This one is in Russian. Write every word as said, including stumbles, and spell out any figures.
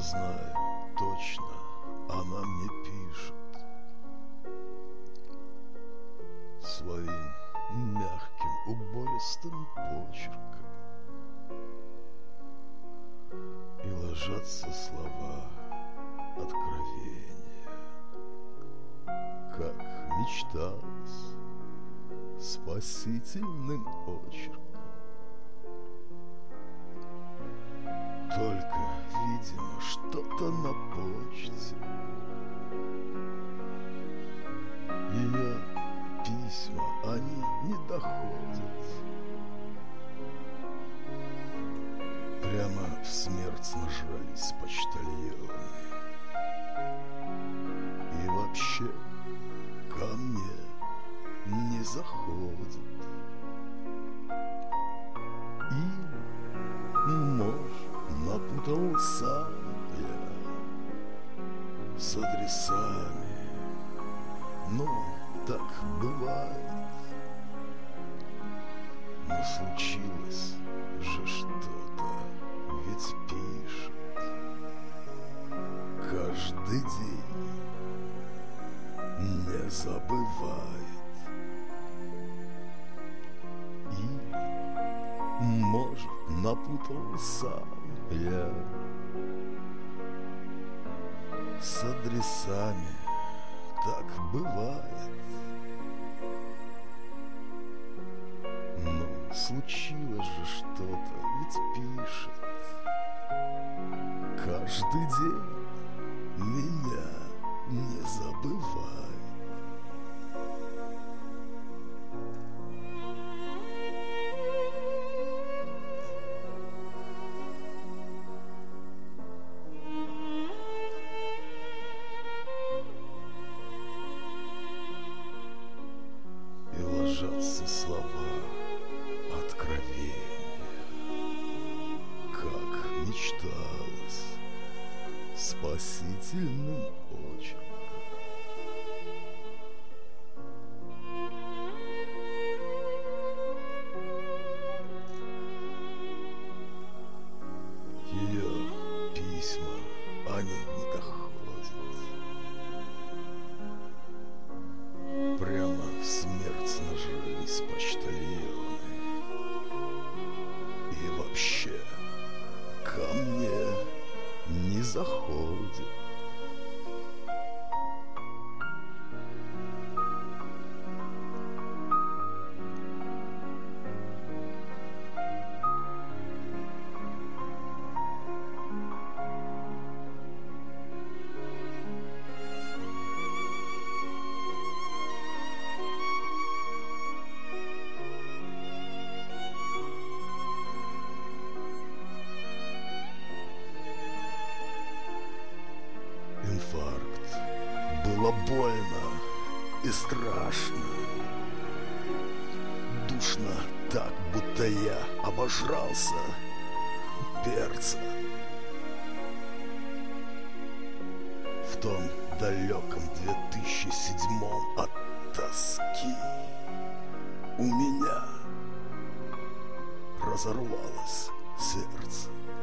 знаю точно, она мне пишет своим мягким, убористым почерком, и ложатся слова откровения, как мечталось, спасительным очерком. Только, видимо, что-то на почте. Ее письма, они не доходят. Прямо в смерть нажрались почтальоны. И вообще ко мне не заходят. И, может, напутался я с адресами. Ну, так бывает. Но случилось же что-то, ведь пишет каждый день, не забывает. И, может, напутался я с адресами, так бывает. Но случилось же что-то, ведь пишет каждый день, меня не забывает. Ложатся слова откровения, как мечталось, спасительным очерком. Ее письма, они не доходят. Прямо в смерть нажились почтальоны. И вообще ко мне не заходит. Инфаркт. Было больно и страшно. Душно так, будто я обожрался перца. В том далеком две тысячи седьмом от тоски у меня разорвалось сердце.